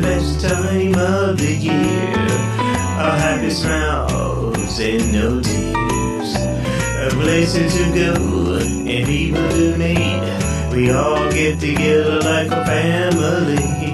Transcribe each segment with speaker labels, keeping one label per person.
Speaker 1: best time of the year. Our happy smiles and no tears. Places to go and people to meet. We all get together like a family.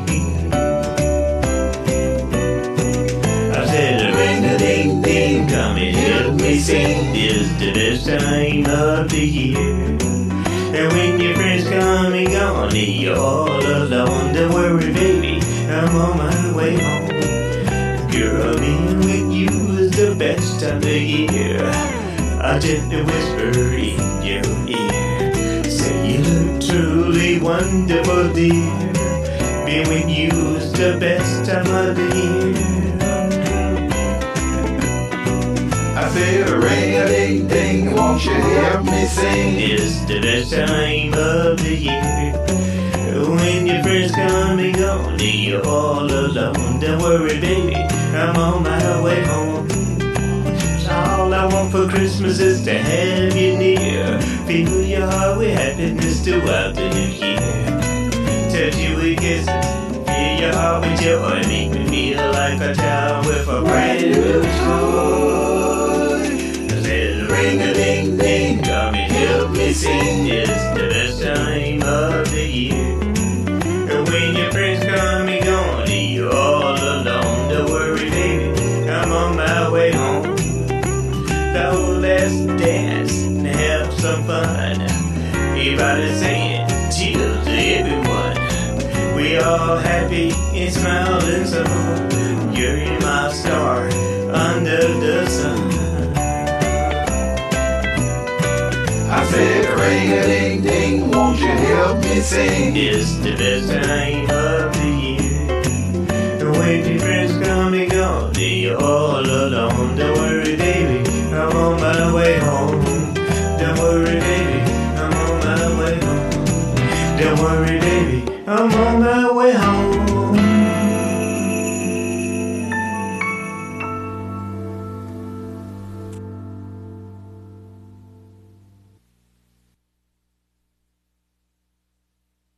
Speaker 1: I said, ring-a-ding-ding, come and help me sing. This the best time of the year. And when your friends come and gone and you're all alone, don't worry, baby, I'm on my way home. Girl, being with you is the best time of the year. I gently whisper in your ear, say you look truly wonderful, dear. Being with you is the best time of the year.
Speaker 2: I said, ring-a-ding-ding, won't you help me sing?
Speaker 1: It's the best time of the year. When your friends come and go and you're all alone, don't worry, baby, I'm on my way home. All I want for Christmas is to have you near. Fill your heart with happiness throughout the new year. Touch you with kisses, fill your heart with joy. Make me feel like a child with a brand new toy. I said, ring-a-ding-ding, come and help me sing. It's the best time of the year. And when your friends come and gone and you're all alone, don't worry, baby, I'm on my way home. So let's dance and have some fun. Everybody saying cheers to everyone. We all happy and smiling so. You're my star under the sun.
Speaker 2: I said, ring-a-ding-ding, won't you help me sing?
Speaker 1: It's the best time of the